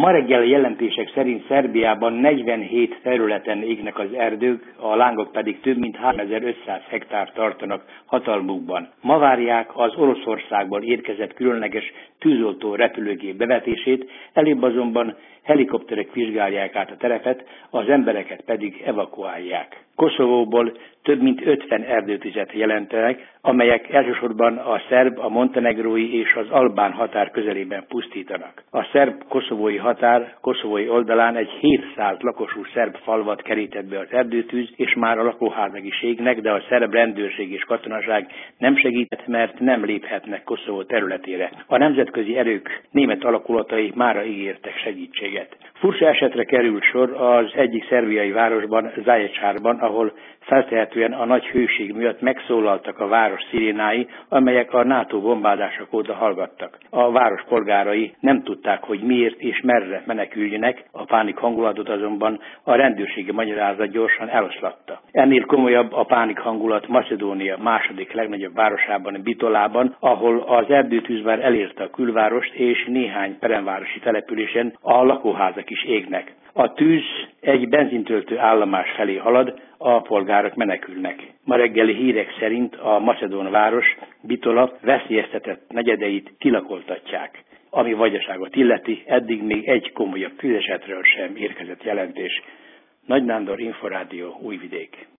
Ma reggeli jelentések szerint Szerbiában 47 területen égnek az erdők, a lángok pedig több mint 3500 hektár tartanak hatalmukban. Ma várják az Oroszországból érkezett különleges tűzoltó repülőgép bevetését, előbb azonban helikopterek vizsgálják át a terepet, az embereket pedig evakuálják. Koszovóból több mint 50 erdőtüzet jelentenek, amelyek elsősorban a szerb, a montenegrói és az albán határ közelében pusztítanak. A szerb-koszovói határ koszovói oldalán egy 700 lakosú szerb falvat kerített be az erdőtűz, és már a lakóházak is égnek, de a szerb rendőrség és katonaság nem segített, mert nem léphetnek Koszovó területére. A nemzetközi erők német alakulatai mára ígértek segítséget. Furcsa esetre került sor az egyik szerbiai városban, Zaječárban, ahol feltehetően a nagy hőség miatt megszólaltak a város szirénái, amelyek a NATO bombázások óta hallgattak. A város polgárai nem tudták, hogy miért és merre meneküljenek, a pánik hangulatot azonban a rendőrségi magyarázat gyorsan eloszlatta. Ennél komolyabb a pánik hangulat Macedónia második legnagyobb városában, Bitolában, ahol az erdőtűz már elérte a külvárost, és néhány peremvárosi településen a lakóházak is égnek. A tűz egy benzintöltő állomás felé halad, a polgárok menekülnek. Ma reggeli hírek szerint a macedón város, Bitola veszélyeztetett negyedeit kilakoltatják. Ami Vajdaságot illeti, eddig még egy komolyabb tűzesetről sem érkezett jelentés. Nagy Nándor, Inforádió, Újvidék.